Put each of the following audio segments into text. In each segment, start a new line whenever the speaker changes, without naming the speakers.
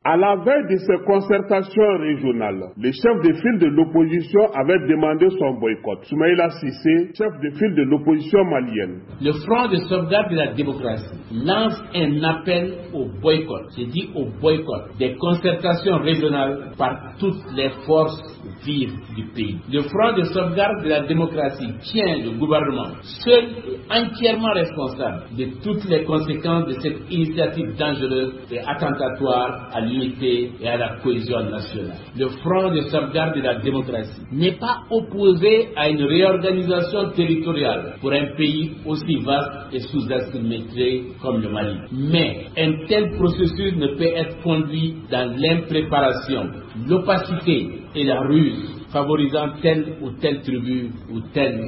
À la veille de ces concertations régionales, le chef de file de l'opposition avait demandé son boycott. Soumaïla Cissé, chef de file de l'opposition malienne.
Le Front de sauvegarde de la démocratie lance un appel au boycott, c'est dit au boycott des concertations régionales par toutes les forces vives du pays. Le Front de sauvegarde de la démocratie tient le gouvernement seul et entièrement responsable de toutes les conséquences de cette initiative dangereuse et attentatoire à l'unité et à la cohésion nationale. Le Front de sauvegarde de la démocratie n'est pas opposé à une réorganisation territoriale pour un pays aussi vaste et sous-asymétrié comme le Mali. Mais un tel processus ne peut être conduit dans l'impréparation, l'opacité et la ruse, favorisant telle ou telle tribu ou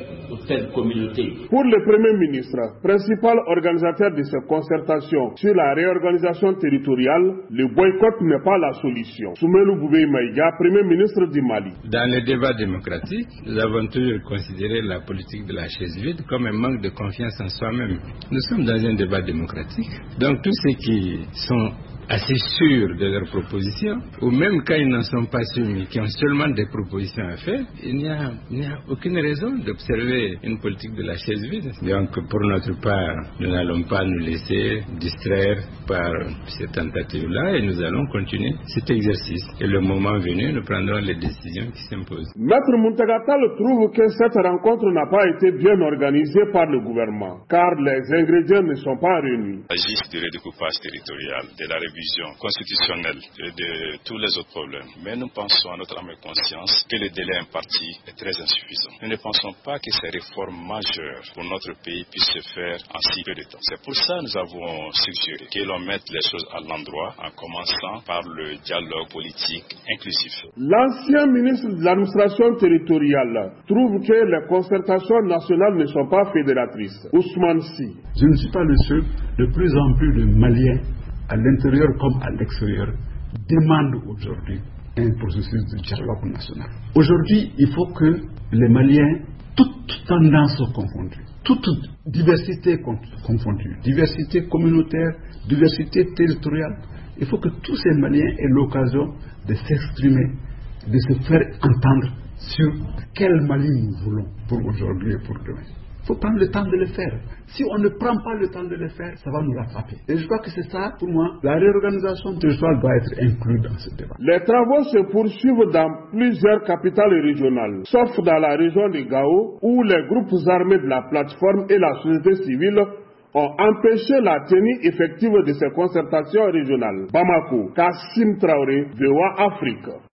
telle communauté.
Pour le Premier ministre, principal organisateur de ces concertations sur la réorganisation territoriale, le boycott n'est pas la solution. Soumaïla Boubèye Maïga, Premier ministre du Mali.
Dans les débats démocratiques, nous avons toujours considéré la politique de la chaise vide comme un manque de confiance en soi-même. Nous sommes dans un débat démocratique. Donc tous ceux qui sont assez sûrs de leurs propositions, ou même quand ils n'en sont pas sûrs, mais qui ont seulement des propositions à faire, il n'y a aucune raison d'observer une politique de la chaise vide. Donc pour notre part, nous n'allons pas nous laisser distraire par cette tentative-là et nous allons continuer cet exercice. Et le moment venu, nous prendrons les décisions qui s'imposent.
Maître Muntagatal trouve que cette rencontre n'a pas été bien organisée par le gouvernement, car les ingrédients ne sont pas réunis.
Il s'agit du redécoupage territorial, de la révision constitutionnelle et de tous les autres problèmes. Mais nous pensons à notre âme et conscience que le délai imparti est très insuffisant. Nous ne pensons pas que ces réformes majeures pour notre pays puissent se faire en si peu de temps. C'est pour ça que nous avons suggéré que l'on mette les choses à l'endroit en commençant par le dialogue politique inclusif.
L'ancien ministre de l'administration territoriale trouve que les concertations nationales ne sont pas fédératrices. Ousmane Sy.
Je ne suis pas le seul. De plus en plus de Maliens, à l'intérieur comme à l'extérieur, demandent aujourd'hui un processus de dialogue national. Aujourd'hui, il faut que les Maliens, toutes tendances confondues, toute diversité confondue, diversité communautaire, diversité territoriale, il faut que tous ces Maliens aient l'occasion de s'exprimer, de se faire entendre sur quel Mali nous voulons pour aujourd'hui et pour demain. Il faut prendre le temps de le faire. Si on ne prend pas le temps de le faire, ça va nous rattraper. Et je crois que c'est ça, pour moi, la réorganisation territoriale doit être inclue dans ce débat.
Les travaux se poursuivent dans plusieurs capitales régionales, sauf dans la région de Gao, où les groupes armés de la plateforme et la société civile ont empêché la tenue effective de ces concertations régionales. Bamako, Kassim Traoré, VOA Afrique.